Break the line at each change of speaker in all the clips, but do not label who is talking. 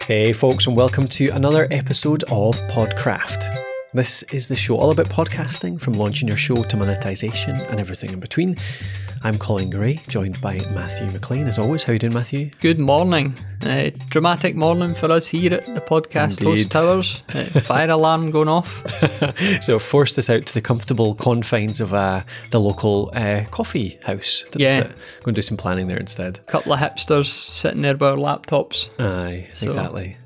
Hey folks, and welcome to another episode of Podcraft. This is the show all about podcasting, from launching your show to monetization and everything in between. I'm Colin Gray, joined by Matthew McLean. As always, how are you doing, Matthew?
Good morning. Dramatic morning for us here at the Podcast Host Towers. Fire alarm going off.
So forced us out to the comfortable confines of the local coffee house. Go and do some planning there instead.
A couple of hipsters sitting there with our laptops.
Aye, exactly.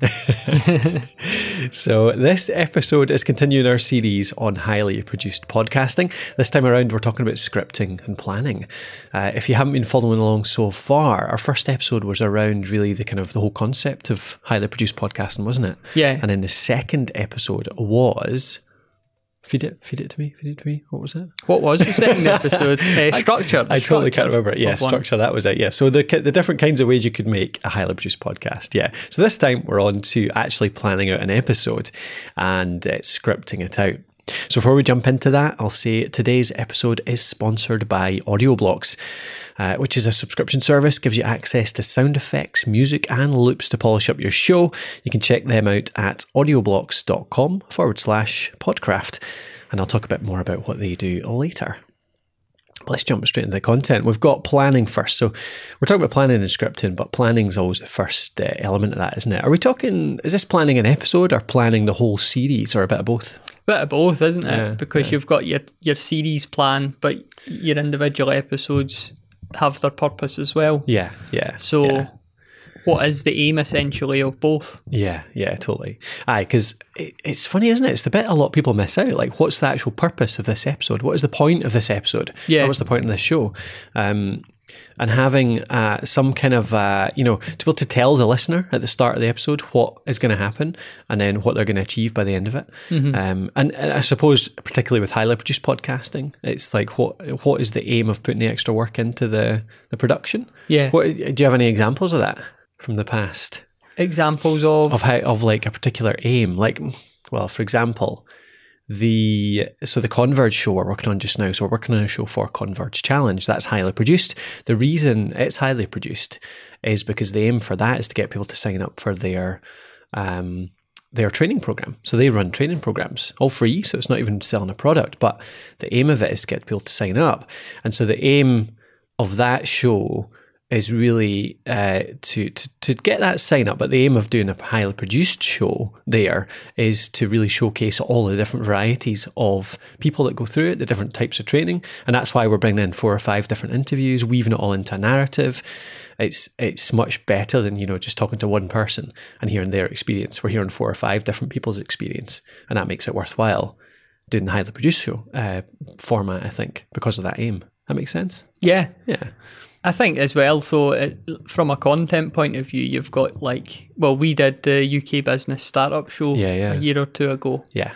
So this episode is continuing our series on highly produced podcasting. This time around, we're talking about scripting and planning. If you haven't been following along so far, our first episode was around really the whole concept of highly produced podcasting, wasn't it?
Yeah.
And then the second episode was... Feed it to me. What was it?
What was the second episode? Structure.
I totally can't remember it. Yeah, structure, that was it. Yeah, so the different kinds of ways you could make a highly produced podcast. Yeah. So this time we're on to actually planning out an episode and scripting it out. So before we jump into that, I'll say today's episode is sponsored by Audioblocks, which is a subscription service, gives you access to sound effects, music and loops to polish up your show. You can check them out at audioblocks.com/podcraft, and I'll talk a bit more about what they do later. But let's jump straight into the content. We've got planning first. So we're talking about planning and scripting, but planning is always the first element of that, isn't it? Is this planning an episode or planning the whole series, or a bit of both?
Bit of both, isn't it? Because you've got your series plan, but your individual episodes have their purpose as well.
Yeah.
So what is the aim essentially of both?
Yeah, totally. Aye, because it's funny, isn't it? It's the bit a lot of people miss out. Like, what's the actual purpose of this episode? What is the point of this episode?
Yeah.
What's the point of this show? And having some kind of, to be able to tell the listener at the start of the episode what is going to happen and then what they're going to achieve by the end of it. Mm-hmm. And I suppose, particularly with highly produced podcasting, it's like, what is the aim of putting the extra work into the production? Yeah. Do you have any examples of that from the past?
Examples of
like a particular aim? Like, well, for example... The Converge show we're working on just now, so we're working on a show for Converge Challenge. That's highly produced. The reason it's highly produced is because the aim for that is to get people to sign up for their training program. So they run training programs, all free, so it's not even selling a product, but the aim of it is to get people to sign up. And so the aim of that show is really to get that sign up, but the aim of doing a highly produced show there is to really showcase all the different varieties of people that go through it, the different types of training, and that's why we're bringing in 4 or 5 different interviews, weaving it all into a narrative. It's much better than just talking to one person and hearing their experience. We're hearing 4 or 5 different people's experience, and that makes it worthwhile doing the highly produced show format, I think, because of that aim. That makes sense?
Yeah. I think as well, so from a content point of view, you've got we did the UK Business Startup Show a year or 2 ago.
Yeah.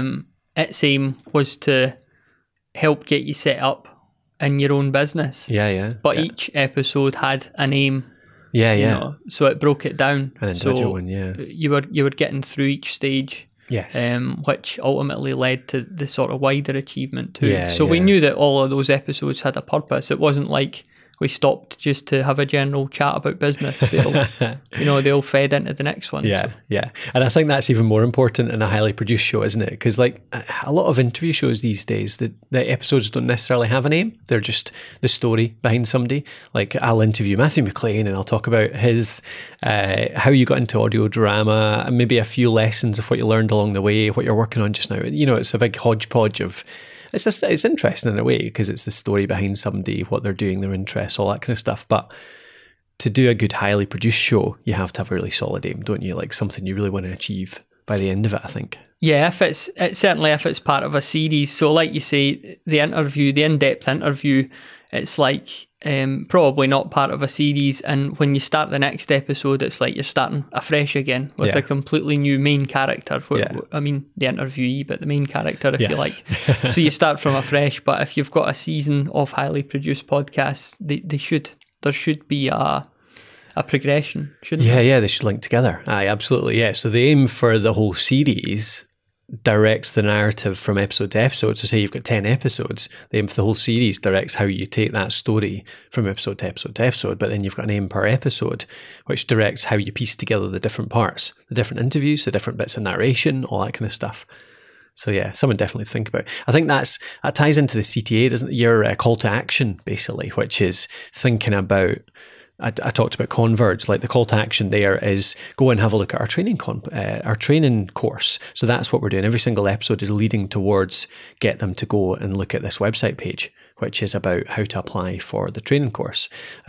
Its aim was to help get you set up in your own business.
Yeah.
But each episode had an aim.
Yeah.
So it broke it down.
An individual one, yeah.
You were getting through each stage.
Yes.
Which ultimately led to the sort of wider achievement too. So we knew that all of those episodes had a purpose. It wasn't like we stopped just to have a general chat about business. They all fed into the next one.
Yeah. And I think that's even more important in a highly produced show, isn't it? Because a lot of interview shows these days, the episodes don't necessarily have an aim. They're just the story behind somebody. Like, I'll interview Matthew McLean and I'll talk about his, how you got into audio drama, and maybe a few lessons of what you learned along the way, what you're working on just now. It's a big hodgepodge of... It's interesting in a way because it's the story behind somebody, what they're doing, their interests, all that kind of stuff. But to do a good, highly produced show, you have to have a really solid aim, don't you? Like something you really want to achieve by the end of it, I think.
Yeah, if it's part of a series. So like you say, the in-depth interview, it's like probably not part of a series, and when you start the next episode, it's like you're starting afresh again with a completely new main character. I mean, the interviewee, but the main character, if you like. So you start from afresh, but if you've got a season of highly produced podcasts, there should be a progression, shouldn't there?
Yeah, they should link together. Aye, absolutely, yeah. So the aim for the whole series directs the narrative from episode to episode. So say you've got 10 episodes, the aim for the whole series directs how you take that story from episode to episode to episode, but then you've got an aim per episode, which directs how you piece together the different parts, the different interviews, the different bits of narration, all that kind of stuff. So yeah, something definitely to think about. I think that ties into the CTA, doesn't it? Your call to action, basically, which is thinking about, I talked about Converge, like the call to action there is go and have a look at our training course. So that's what we're doing. Every single episode is leading towards get them to go and look at this website page, which is about how to apply for the training course.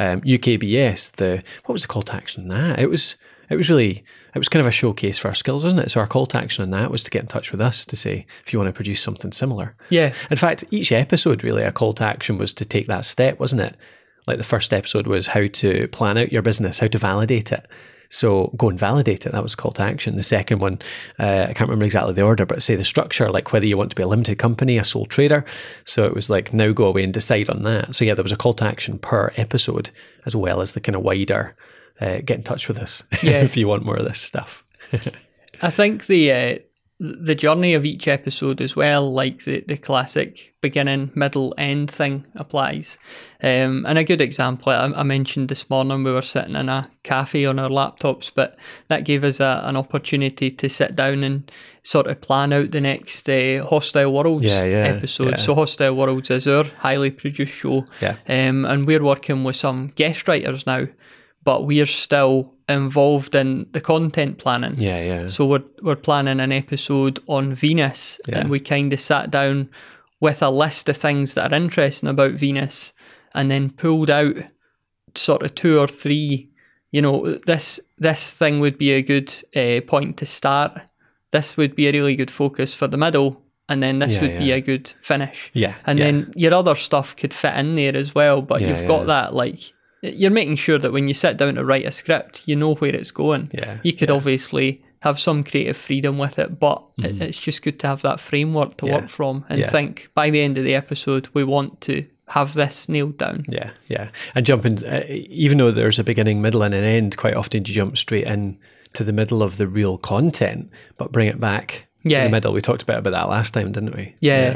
UKBS, what was the call to action on that? It was kind of a showcase for our skills, wasn't it? So our call to action on that was to get in touch with us to say if you want to produce something similar.
Yeah.
In fact, each episode really, a call to action was to take that step, wasn't it? Like the first episode was how to plan out your business, how to validate it. So go and validate it. That was call to action. The second one, I can't remember exactly the order, but say the structure, like whether you want to be a limited company, a sole trader. So it was like, now go away and decide on that. So yeah, there was a call to action per episode, as well as the kind of wider, get in touch with us if you want more of this stuff.
I think the journey of each episode as well, like the classic beginning, middle, end thing applies. And a good example, I mentioned this morning, we were sitting in a cafe on our laptops, but that gave us an opportunity to sit down and sort of plan out the next Hostile Worlds episode. Yeah. So Hostile Worlds is our highly produced show, and we're working with some guest writers now, but we're still involved in the content planning. So we're planning an episode on Venus, and we kind of sat down with a list of things that are interesting about Venus, and then pulled out sort of 2 or 3. You know, this thing would be a good point to start. This would be a really good focus for the middle, and then this would be a good finish. Then your other stuff could fit in there as well, but you've got that, like, you're making sure that when you sit down to write a script, you know where it's going. You could obviously have some creative freedom with it, but it's just good to have that framework to work from and think by the end of the episode, we want to have this nailed down.
And jump in, even though there's a beginning, middle and an end, quite often you jump straight in to the middle of the real content, but bring it back to the middle. We talked about that last time, didn't we?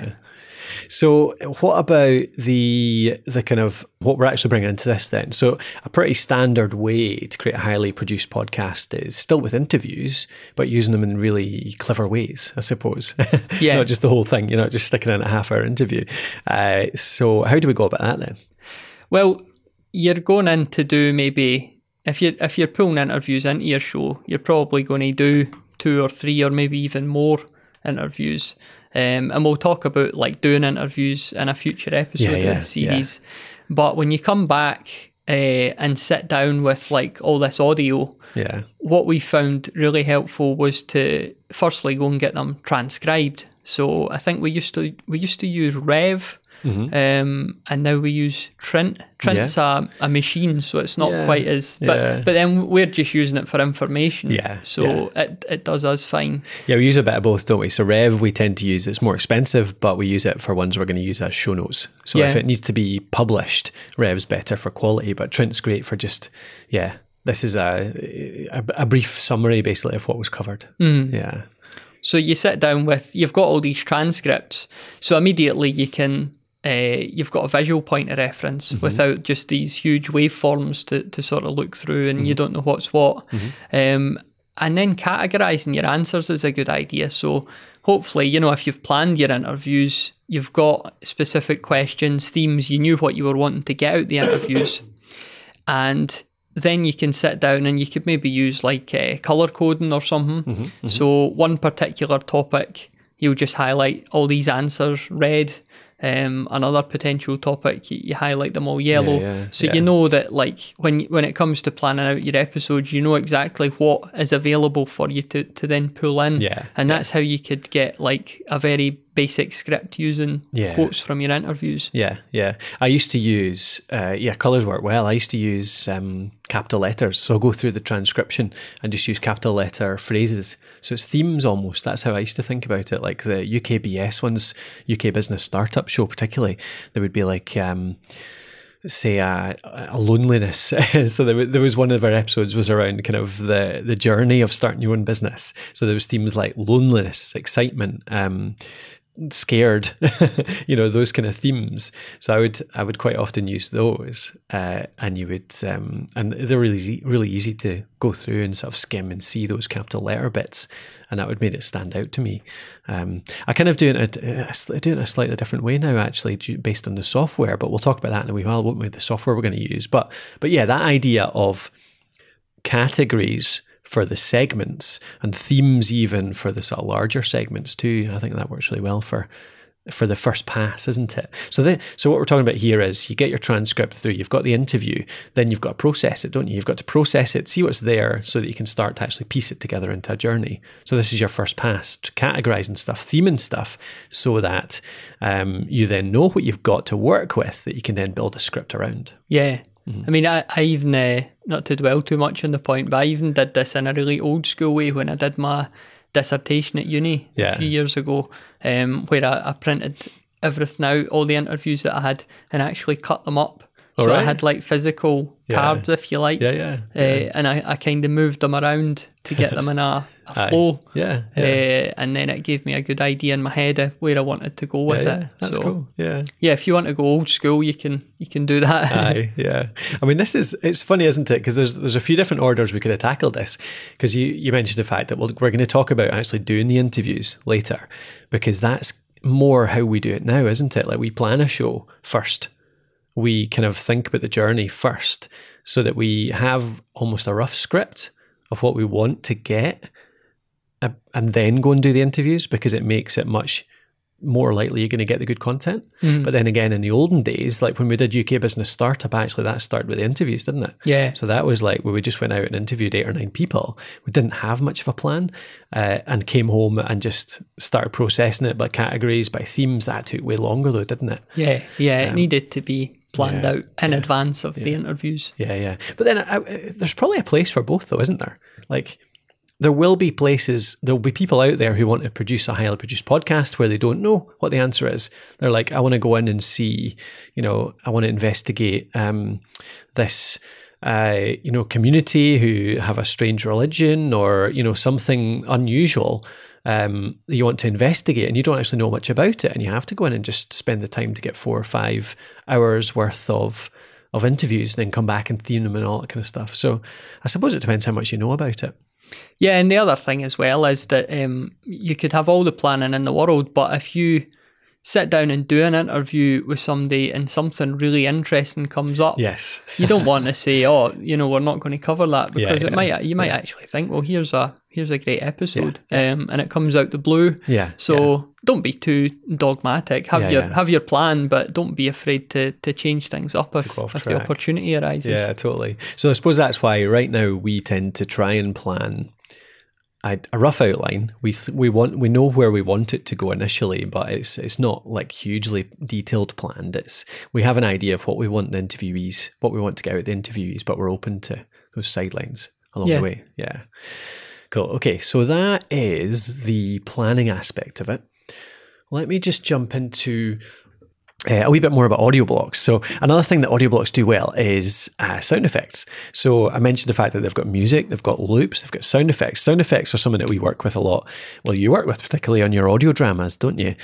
So what about the kind of what we're actually bringing into this then? So a pretty standard way to create a highly produced podcast is still with interviews, but using them in really clever ways, I suppose. Not just the whole thing, you're not just sticking in a half-hour interview. So how do we go about that then?
Well, you're going in to do maybe, if you're pulling interviews into your show, you're probably going to do 2 or 3 or maybe even more interviews. And we'll talk about like doing interviews in a future episode of the series. But when you come back and sit down with like all this audio, what we found really helpful was to firstly go and get them transcribed. So I think we used to use Rev, and now we use Trint. Trint's a machine, so it's not quite as. But then we're just using it for information. It does us fine.
Yeah, we use a bit of both, don't we? So Rev we tend to use, it's more expensive, but we use it for ones we're going to use as show notes. So if it needs to be published, Rev's better for quality, but Trint's great for just this is a brief summary basically of what was covered. So
you sit down you've got all these transcripts, so immediately you can. You've got a visual point of reference without just these huge waveforms to sort of look through, and you don't know what's what. And then categorizing your answers is a good idea. So hopefully, if you've planned your interviews, you've got specific questions, themes, you knew what you were wanting to get out the interviews. And then you can sit down and you could maybe use like color coding or something. So one particular topic, you'll just highlight all these answers red. Another potential topic, you highlight them all yellow. You know that like when it comes to planning out your episodes, you know exactly what is available for you to then pull in. And that's how you could get like a very basic script using quotes from your interviews. I used to use colours work well. I used to use capital letters, so I'll go through the transcription and just use capital letter phrases, so it's themes almost. That's how I used to think about it. Like the UKBS ones, UK Business Startup Show particularly, there would be like
say a loneliness. So there was one of our episodes was around kind of the journey of starting your own business. So there was themes like loneliness, excitement, scared, those kind of themes. So I would quite often use those, and you would, and they're really easy to go through and sort of skim and see those capital letter bits, and that would make it stand out to me. I kind of do it in a slightly different way now, actually, based on the software. But we'll talk about that in a wee while, won't we? The software we're going to use, but yeah, that idea of categories for the segments and themes even for the sort of larger segments too. I think that works really well for the first pass, isn't it? So what we're talking about here is you get your transcript through, you've got the interview, then you've got to process it, don't you? You've got to process it, see what's there so that you can start to actually piece it together into a journey. So this is your first pass, categorizing stuff, theming stuff, so that you then know what you've got to work with that you can then build a script around.
Yeah. I mean, I even, not to dwell too much on the point, but I even did this in a really old school way when I did my dissertation at uni a few years ago, where I printed everything out, all the interviews that I had, and actually cut them up. So I had like physical cards, if you like, and I kind of moved them around to get them in a flow. And then it gave me a good idea in my head of where I wanted to go with it.
That's cool. Yeah,
if you want to go old school, you can do that.
I mean, it's funny, isn't it? Because there's a few different orders we could have tackled this. Because you mentioned the fact that we're going to talk about actually doing the interviews later, because that's more how we do it now, isn't it? Like we plan a show first. We kind of think about the journey first so that we have almost a rough script of what we want to get, and then go and do the interviews, because it makes it much more likely you're going to get the good content. But then again, in the olden days, like when we did UK Business Startup, actually that started with the interviews, didn't it?
Yeah.
So that was like where we just went out and interviewed 8 or 9 people. We didn't have much of a plan, and came home and just started processing it by categories, by themes. That took way longer though, didn't it?
Yeah. It needed to be planned out in advance of the interviews.
Yeah. But then there's probably a place for both though, isn't there? Like there will be people out there who want to produce a highly produced podcast where they don't know what the answer is. They're like, I want to go in and see, I want to investigate this community who have a strange religion or, something unusual. You want to investigate and you don't actually know much about it, and you have to go in and just spend the time to get 4 or 5 hours worth of interviews and then come back and theme them and all that kind of stuff. So I suppose it depends how much you know about it.
Yeah, and the other thing as well is that you could have all the planning in the world, but if you sit down and do an interview with somebody and something really interesting comes up, you don't want to say, we're not going to cover that, because you might actually think, well, here's a great episode, and it comes out the blue. Don't be too dogmatic. Have your plan, but don't be afraid to change things up if the opportunity arises.
Yeah, totally. So I suppose that's why right now we tend to try and plan a rough outline. We know where we want it to go initially, but it's not like hugely detailed planned. We have an idea of what we want what we want to get out of the interviewees, but we're open to those sidelines along the way. Yeah. Cool. Okay, so that is the planning aspect of it. Let me just jump into a wee bit more about audio blocks. So another thing that audio blocks do well is sound effects. So I mentioned the fact that they've got music, they've got loops, they've got sound effects. Sound effects are something that we work with a lot. Well, you work with particularly on your audio dramas, don't you?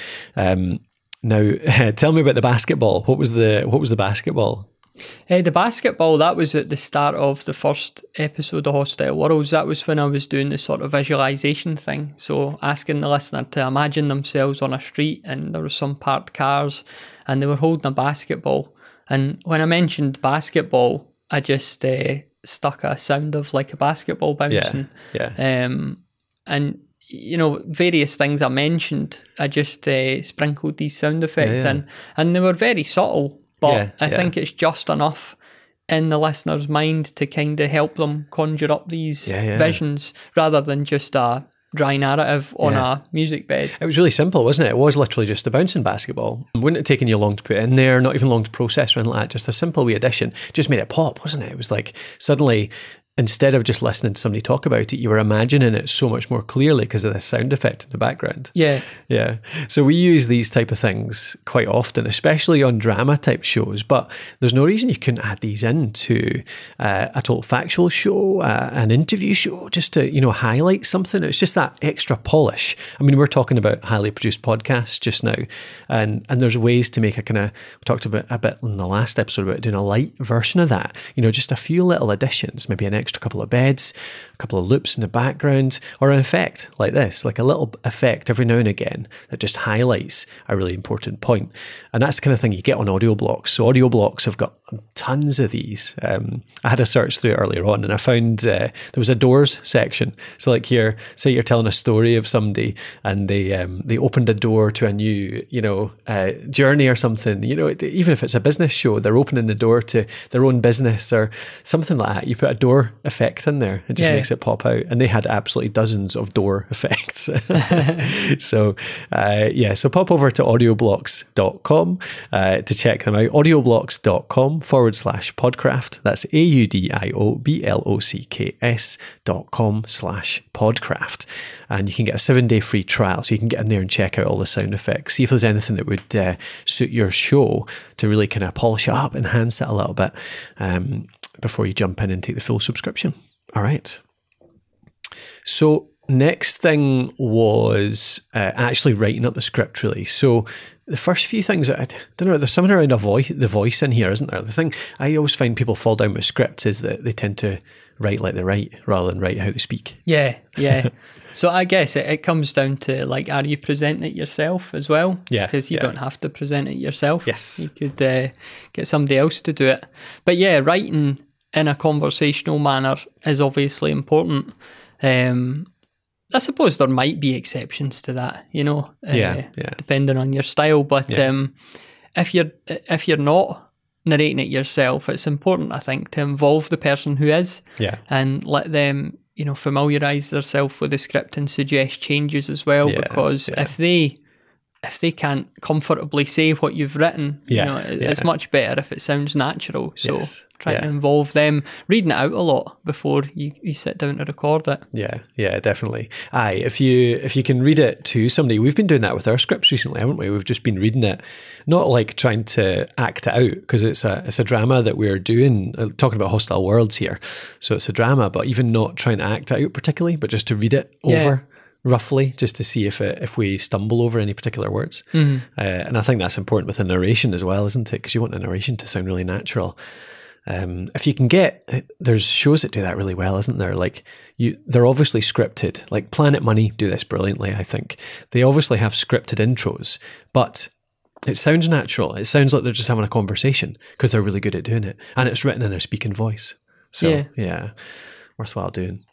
Now, tell me about the basketball. What was the basketball?
The basketball, that was at the start of the first episode of Hostile Worlds. That was when I was doing the sort of visualization thing. So asking the listener to imagine themselves on a street and there were some parked cars and they were holding a basketball. And when I mentioned basketball, I just stuck a sound of like a basketball bouncing. And various things I mentioned, I just sprinkled these sound effects in, and they were very subtle. But I think it's just enough in the listener's mind to kind of help them conjure up these visions rather than just a dry narrative on a music bed.
It was really simple, wasn't it? It was literally just a bouncing basketball. It wouldn't have taken you long to put in there, not even long to process or anything like that. Just a simple wee addition. Just made it pop, wasn't it? It was like suddenly instead of just listening to somebody talk about it, you were imagining it so much more clearly because of the sound effect in the background.
Yeah.
Yeah. So we use these type of things quite often, especially on drama type shows, but there's no reason you couldn't add these into a total factual show, an interview show, just to, highlight something. It's just that extra polish. I mean, we're talking about highly produced podcasts just now, and there's ways to make we talked about a bit in the last episode about doing a light version of that, just a few little additions, maybe an extra couple of beds, a couple of loops in the background, or an effect like this, like a little effect every now and again that just highlights a really important point. And that's the kind of thing you get on audio blocks. So audio blocks have got tons of these. I had a search through it earlier on, and I found there was a doors section. So like here, say you're telling a story of somebody and they opened a door to a new, journey or something, even if it's a business show, they're opening the door to their own business or something like that. You put a door effect in there, it just makes it pop out. And they had absolutely dozens of door effects. So pop over to audioblocks.com to check them out. audioblocks.com/podcraft. That's audioblocks.com/podcraft. And you can get a 7-day free trial. So you can get in there and check out all the sound effects. See if there's anything that would suit your show to really kind of polish it up, enhance it a little bit before you jump in and take the full subscription. All right. So next thing was actually writing up the script, really. So the first few things, I don't know, there's something around the voice in here, isn't there? The thing I always find people fall down with scripts is that they tend to write like they write rather than write how they speak. Yeah.
So I guess it comes down to, like, are you presenting it yourself as well?
Yeah.
Because you don't have to present it yourself.
Yes.
You could get somebody else to do it. But yeah, writing in a conversational manner is obviously important. I suppose there might be exceptions to that, depending on your style. But if you're not narrating it yourself, it's important, I think, to involve the person who is, and let them, familiarise themselves with the script and suggest changes as well. Because if they can't comfortably say what you've written, it's much better if it sounds natural. So try to involve them, reading it out a lot before you sit down to record it.
Yeah, definitely. Aye, if you can read it to somebody, we've been doing that with our scripts recently, haven't we? We've just been reading it, not like trying to act it out, because it's a drama that we're doing, talking about Hostile Worlds here. So it's a drama, but even not trying to act it out particularly, but just to read it over. Roughly, just to see if we stumble over any particular words. And I think that's important with a narration as well, isn't it? Because you want a narration to sound really natural. If you can there's shows that do that really well, isn't there? Like they're obviously scripted. Like Planet Money do this brilliantly, I think. They obviously have scripted intros, but it sounds natural. It sounds like they're just having a conversation because they're really good at doing it. And it's written in a speaking voice. So yeah, worthwhile doing.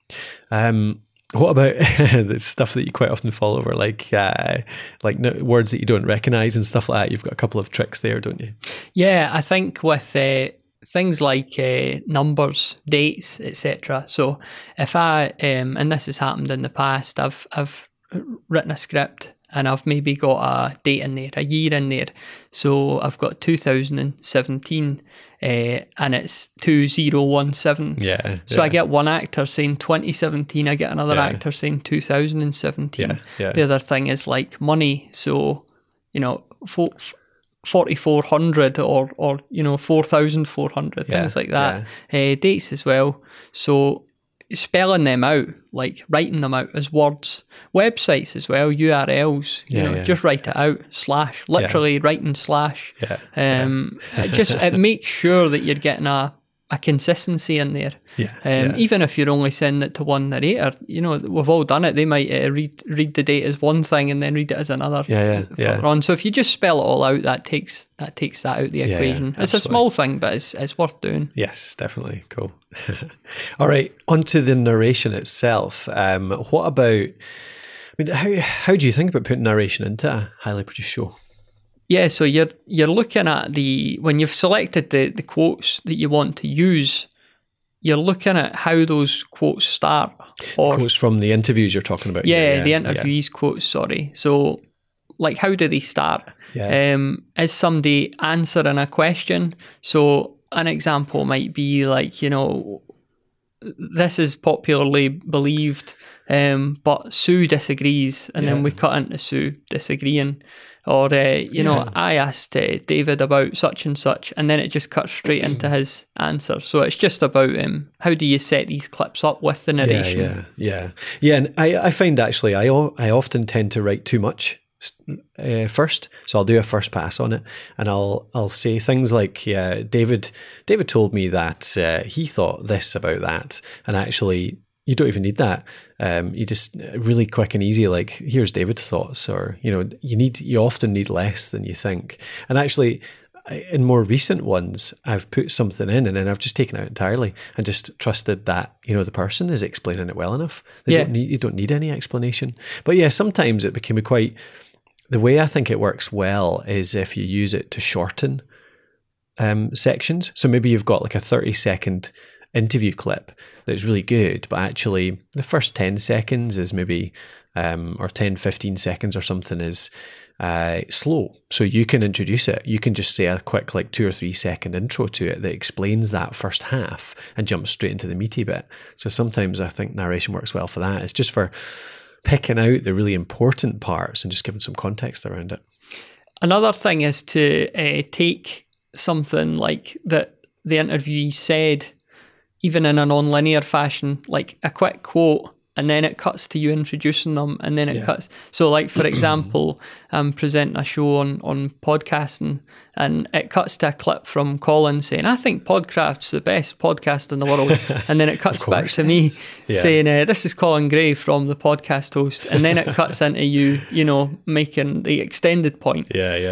What about the stuff that you quite often fall over, like words that you don't recognise and stuff like that? You've got a couple of tricks there, don't you?
Yeah, I think with things like numbers, dates, etc. So if I, and this has happened in the past, I've written a script and I've maybe got a date in there, a year in there. So I've got 2017 and it's 2017. So I get one actor saying 2017, I get another actor saying 2017. The other thing is like money. So, 4,400 or 4,400, things like that. Dates as well. So spelling them out, like writing them out as words. Websites as well, URLs, just write it out, / literally writing /. It makes sure that you're getting a consistency in there. Even if you're only sending it to one narrator, we've all done it. They might read the date as one thing and then read it as another. On. So if you just spell it all out, that takes that out of the equation. It's a small thing, but it's worth doing.
Yes, definitely. Cool. All right, onto the narration itself. What about? How do you think about putting narration into a highly produced show?
Yeah, so you're looking at when you've selected the quotes that you want to use, you're looking at how those quotes start.
Quotes from the interviews you're talking about.
Yeah, the interviewees' quotes, sorry. So, like, how do they start? Is somebody answering a question? So, an example might be like, this is popularly believed, but Sue disagrees, and then we cut into Sue disagreeing. Or, I asked David about such and such, and then it just cuts straight into his answer. So it's just about how do you set these clips up with the narration?
Yeah. And I find actually I often tend to write too much first, so I'll do a first pass on it, and I'll say things like, David told me that he thought this about that, and actually you don't even need that. You just really quick and easy, like, here's David's thoughts, or you often need less than you think. And actually, in more recent ones, I've put something in and then I've just taken it out entirely and just trusted that the person is explaining it well enough. You don't need any explanation. But yeah, sometimes it became the way I think it works well is if you use it to shorten sections. So maybe you've got like a 30-second interview clip that's really good, but actually the first 10 seconds is maybe, or 10, 15 seconds or something is slow. So you can introduce it. You can just say a quick 2 or 3 second intro to it that explains that first half and jumps straight into the meaty bit. So sometimes I think narration works well for that. It's just for picking out the really important parts and just giving some context around it.
Another thing is to take something like that the interviewee said, even in a non-linear fashion, like a quick quote, and then it cuts to you introducing them, and then it cuts. So, like, for example, I'm presenting a show on podcasting, and it cuts to a clip from Colin saying, I think Podcraft's the best podcast in the world. And then it cuts back to me saying, this is Colin Gray from the podcast host. And then it cuts into you, making the extended point.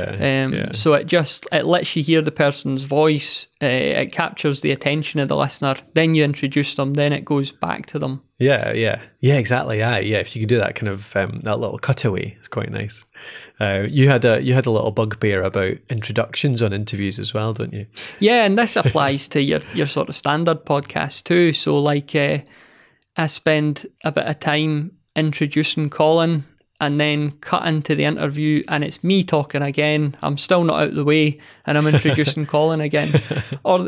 So it lets you hear the person's voice. It captures the attention of the listener. Then you introduce them. Then it goes back to them.
Yeah, exactly. Yeah, if you can do that kind of that little cutaway, it's quite nice. You had a little bugbear about introductions on interviews as well, don't you?
Yeah, and this applies to your sort of standard podcast too. So like, I spend a bit of time introducing Colin, and then cut into the interview, and it's me talking again. I'm still not out of the way, and I'm introducing Colin again. Or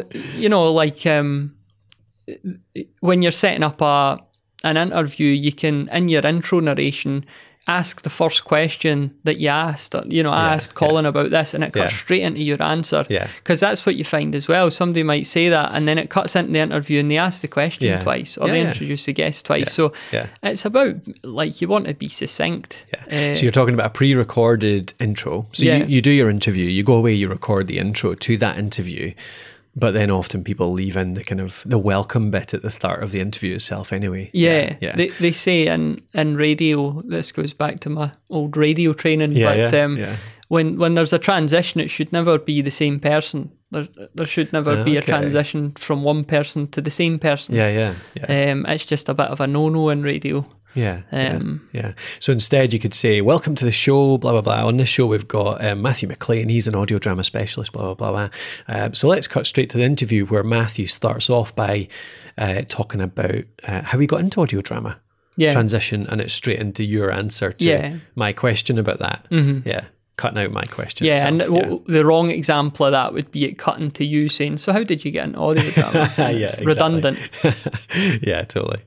when you're setting up an interview, you can, in your intro narration, ask the first question that you asked. I asked Colin about this, and it cuts straight into your answer. Because that's what you find as well. Somebody might say that, and then it cuts into the interview, and they ask the question twice, or they introduce the guest twice. So it's about, you want to be succinct.
So you're talking about a pre-recorded intro. So you do your interview, you go away, you record the intro to that interview. But then often people leave in the kind of the welcome bit at the start of the interview itself anyway. They say in radio, this goes back to my old radio training, when there's a transition, it should never be the same person. There should never be a transition from one person to the same person. It's just a bit of a no-no in radio. So instead you could say, welcome to the show, blah, blah, blah. On this show we've got Matthew McLean. He's an audio drama specialist, blah, blah, blah, blah. So let's cut straight to the interview where Matthew starts off by talking about how he got into audio drama. Transition, and it's straight into your answer to my question about that. Cutting out my question.
The wrong example of that would be it cutting to you saying, so how did you get into audio drama? It's redundant.
Totally.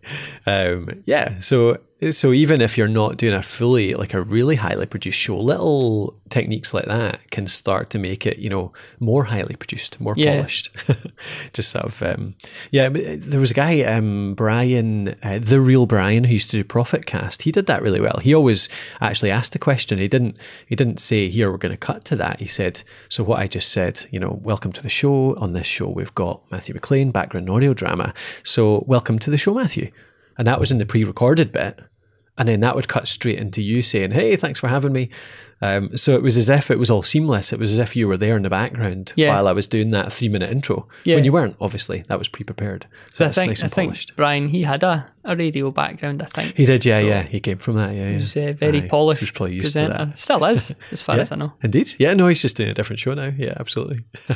So even if you're not doing a really highly produced show, little techniques like that can start to make it, more highly produced, more polished. Just sort of, there was a guy, Brian, the real Brian, who used to do Profitcast. He did that really well. He always actually asked the question. He didn't say, here, we're going to cut to that. He said, so what I just said, welcome to the show. On this show, we've got Matthew McLean, background audio drama. So welcome to the show, Matthew. And that was in the pre-recorded bit. And then that would cut straight into you saying, hey, thanks for having me. So it was as if it was all seamless. It was as if you were there in the background while I was doing that 3-minute intro. When you weren't, obviously. That was pre-prepared. So that's nice and polished.
I think Brian, he had a radio background, I think.
He did, He came from that,
He was very polished.
He was probably used to that.
Still is, as far as I know.
Indeed. Yeah, no, he's just doing a different show now. Yeah, absolutely.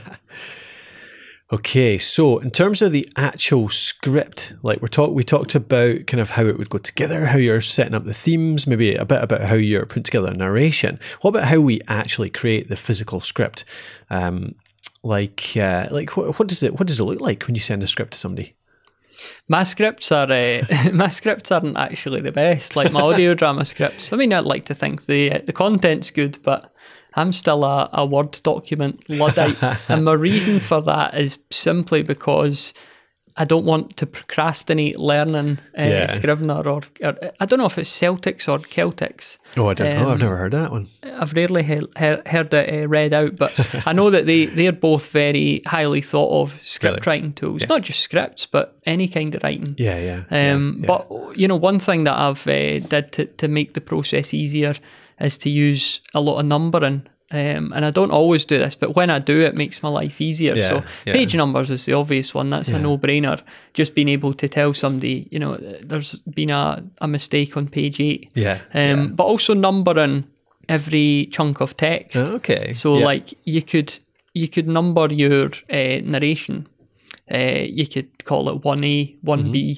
Okay, so in terms of the actual script, we talked about kind of how it would go together, how you're setting up the themes, maybe a bit about how you're putting together a narration. What about how we actually create the physical script? What does it look like when you send a script to somebody?
My scripts are my scripts aren't actually the best. Like my audio drama scripts. I mean, I'd like to think the content's good, but I'm still a Word document Luddite, and my reason for that is simply because I don't want to procrastinate learning Scrivener or I don't know if it's Celtics or Celtics.
Oh, I don't know. I've never heard of that one.
I've rarely heard it read out, but I know that they're both very highly thought of script writing tools. Not just scripts, but any kind of writing. But one thing that I've did to make the process easier is to use a lot of numbering. And I don't always do this, but when I do, it makes my life easier. Page numbers is the obvious one. That's a no-brainer. Just being able to tell somebody, there's been a mistake on page 8. But also numbering every chunk of text. So like you could number your narration. You could call it 1A, 1B,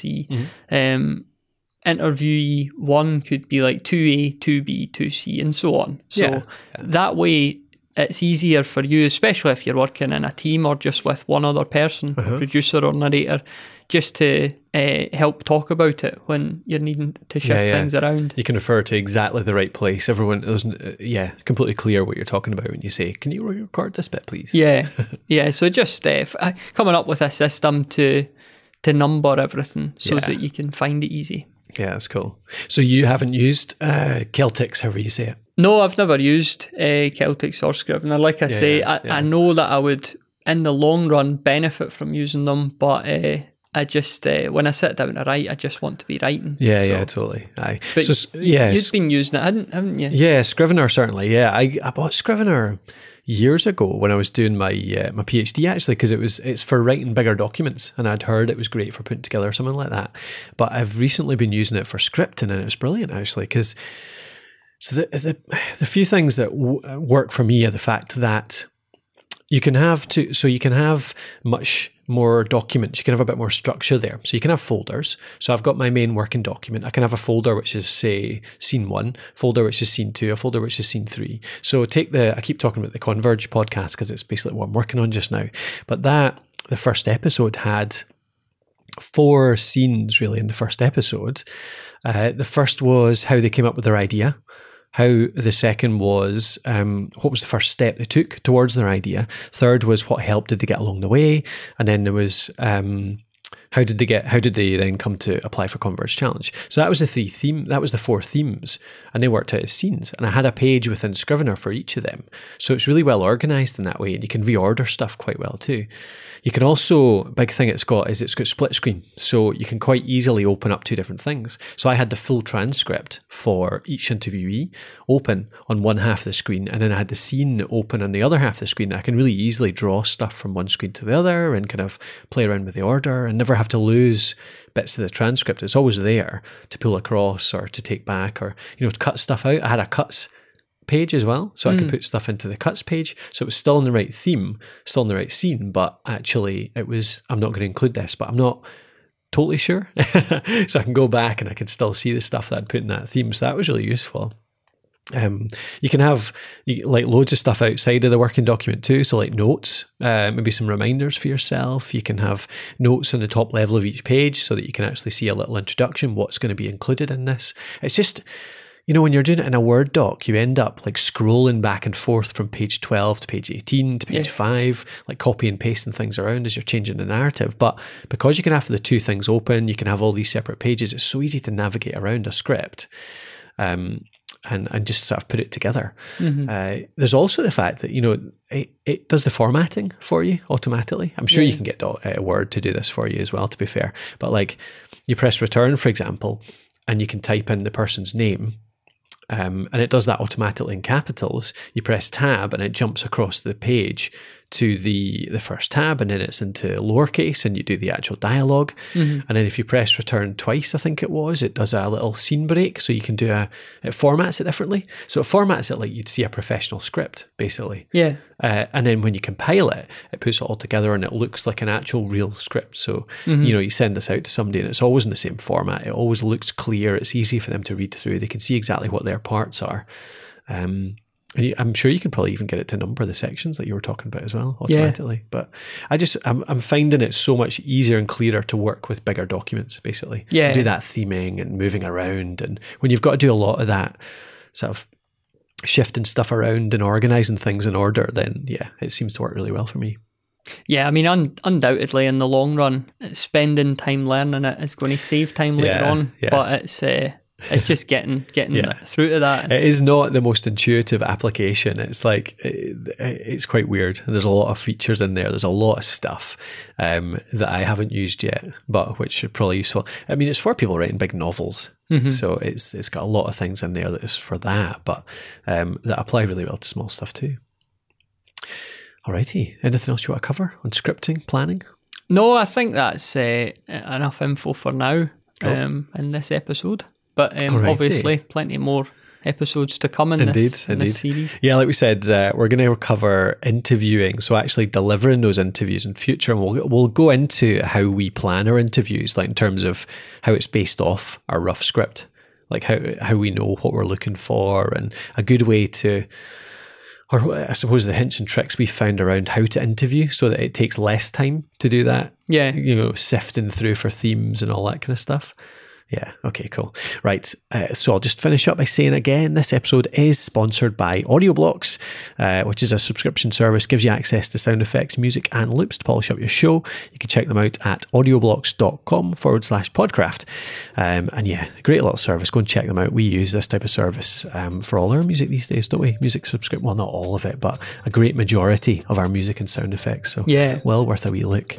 1C. Interviewee 1 could be like 2A, 2B, 2C, and so on. So that way it's easier for you, especially if you're working in a team or just with one other person, producer or narrator, just to help talk about it when you're needing to shift things around.
You can refer to exactly the right place. Everyone isn't, completely clear what you're talking about when you say, can you record this bit, please?
So just coming up with a system to number everything so that you can find it easy.
Yeah, that's cool. So you haven't used Celtics, however you say it?
No, I've never used Celtics or Scrivener. Like I say, I know that I would, in the long run, benefit from using them, but I just, when I sit down to write, I just want to be writing.
Totally. Aye.
But you've been using it, haven't you?
Yeah, Scrivener, certainly. Yeah, I bought Scrivener years ago when I was doing my my PhD, actually, because it's for writing bigger documents, and I'd heard it was great for putting together something like that. But I've recently been using it for scripting, and it's brilliant, actually, because the few things that work for me are the fact that you can have much more documents. You can have a bit more structure there. So you can have folders. So I've got my main working document. I can have a folder which is, say, scene 1, folder which is scene 2, a folder which is scene 3. So I keep talking about the Converge podcast because it's basically what I'm working on just now. But the first episode had 4 scenes really in the first episode. The first was how they came up with their idea. How the second was what was the first step they took towards their idea. Third was what help did they get along the way, and then there was how did they then come to apply for Converge Challenge. So that was the 4 themes, and they worked out as scenes. And I had a page within Scrivener for each of them, so it's really well organised in that way, and you can reorder stuff quite well too. You can also, big thing it's got split screen, so you can quite easily open up 2 different things. So I had the full transcript for each interviewee open on one half of the screen, and then I had the scene open on the other half of the screen. I can really easily draw stuff from one screen to the other and kind of play around with the order and never have to lose bits of the transcript. It's always there to pull across or to take back or, to cut stuff out. I had a cuts page as well, so I could put stuff into the cuts page, so it was still in the right theme, still in the right scene, but actually I'm not going to include this, but I'm not totally sure. So I can go back and I can still see the stuff that I'd put in that theme, so that was really useful. You can have like loads of stuff outside of the working document too, so like notes, maybe some reminders for yourself. You can have notes on the top level of each page so that you can actually see a little introduction, what's going to be included in this. It's just, when you're doing it in a Word doc, you end up like scrolling back and forth from page 12 to page 18 to page 5, like copy and pasting things around as you're changing the narrative. But because you can have the 2 things open, you can have all these separate pages, it's so easy to navigate around a script and just sort of put it together. There's also the fact that, it does the formatting for you automatically. I'm sure you can get Word to do this for you as well, to be fair. But like you press return, for example, and you can type in the person's name, and it does that automatically in capitals. You press tab and it jumps across the page to the first tab, and then it's into lowercase and you do the actual dialogue. And then if you press return twice, I think it does a little scene break, so you can it formats it differently. So it formats it like you'd see a professional script, basically. And then when you compile it, it puts it all together and it looks like an actual real script. So, you send this out to somebody and it's always in the same format. It always looks clear. It's easy for them to read through. They can see exactly what their parts are. I'm sure you can probably even get it to number the sections that you were talking about as well automatically. But I'm finding it so much easier and clearer to work with bigger documents, basically.
Yeah.
Do that theming and moving around. And when you've got to do a lot of that sort of shifting stuff around and organising things in order, then it seems to work really well for me.
Yeah, I mean, undoubtedly in the long run, spending time learning it is going to save time later on. Yeah. But it's just getting through to that.
It is not the most intuitive application. It's like, it's quite weird. There's a lot of features in there. There's a lot of stuff that I haven't used yet, but which are probably useful. I mean, it's for people writing big novels. Mm-hmm. So it's got a lot of things in there that is for that, but that apply really well to small stuff too. Alrighty. Anything else you want to cover on scripting, planning?
No, I think that's enough info for now in this episode. But obviously, plenty more episodes to come in this series.
Yeah, like we said, we're going to cover interviewing, so actually delivering those interviews in future, and we'll go into how we plan our interviews, like in terms of how it's based off our rough script, like how we know what we're looking for, and a good way to, or I suppose the hints and tricks we found around how to interview so that it takes less time to do that.
Yeah.
Sifting through for themes and all that kind of stuff. Yeah, okay, cool. Right, so I'll just finish up by saying again, this episode is sponsored by Audioblocks, which is a subscription service, gives you access to sound effects, music and loops to polish up your show. You can check them out at audioblocks.com/podcraft. And yeah, great little service. Go and check them out. We use this type of service for all our music these days, don't we? Music subscription, well, not all of it, but a great majority of our music and sound effects. So well worth a wee look.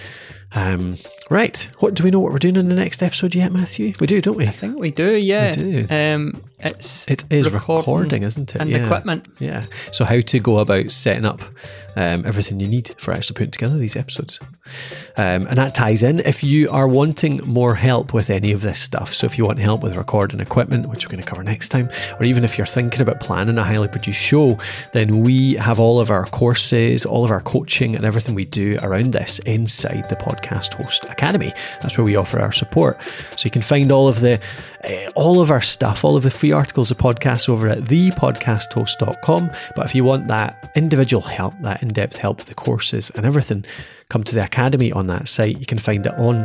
Right, do we know what we're doing in the next episode yet, Matthew? We do, don't we?
I think we do, yeah.
We do.
It
is recording, isn't it?
And equipment.
Yeah. So how to go about setting up everything you need for actually putting together these episodes. And that ties in if you are wanting more help with any of this stuff. So if you want help with recording equipment, which we're going to cover next time, or even if you're thinking about planning a highly produced show, then we have all of our courses, all of our coaching and everything we do around this inside the Podcast Host Academy. That's where we offer our support. So you can find all of our stuff, all of the free articles of podcasts over at thepodcasthost.com. But if you want that individual help, that in-depth help with the courses and everything, come to the Academy on that site. You can find it on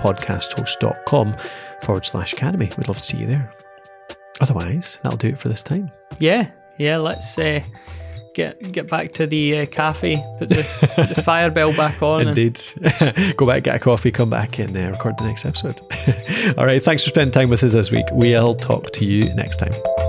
thepodcasthost.com/academy. We'd love to see you there. Otherwise, that'll do it for this time.
Yeah, let's get back to the cafe, put the fire bell back on.
Indeed. Go back, get a coffee, come back and record the next episode. All right, thanks for spending time with us this week. We'll talk to you next time.